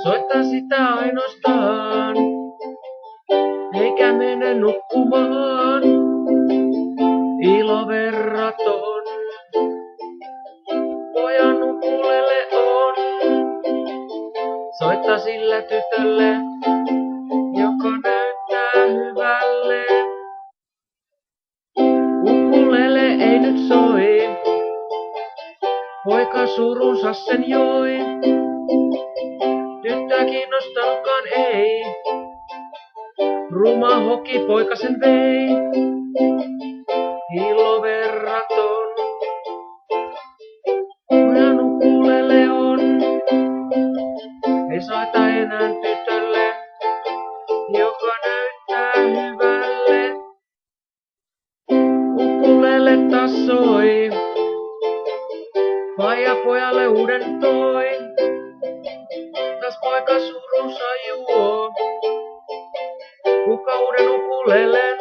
soittaa sitä ainoastaan, eikä mene nukkumaan. Iloverraton pojan ukulele on, soittaa sille tytölle, joka näyttää hyvälle. Ukulele ei nyt soi, poika surunsa sen joi. Tyttöä kiinnostanutkaan ei, ruma hoki poika sen vei. Iloverraton pojan ukulele on, ei soita enää tytölle, joka näyttää hyvälle. Ukulele taas soi, faija pojalle uuden toi. Taas poika surunsa juo, kuka uuden ukulelen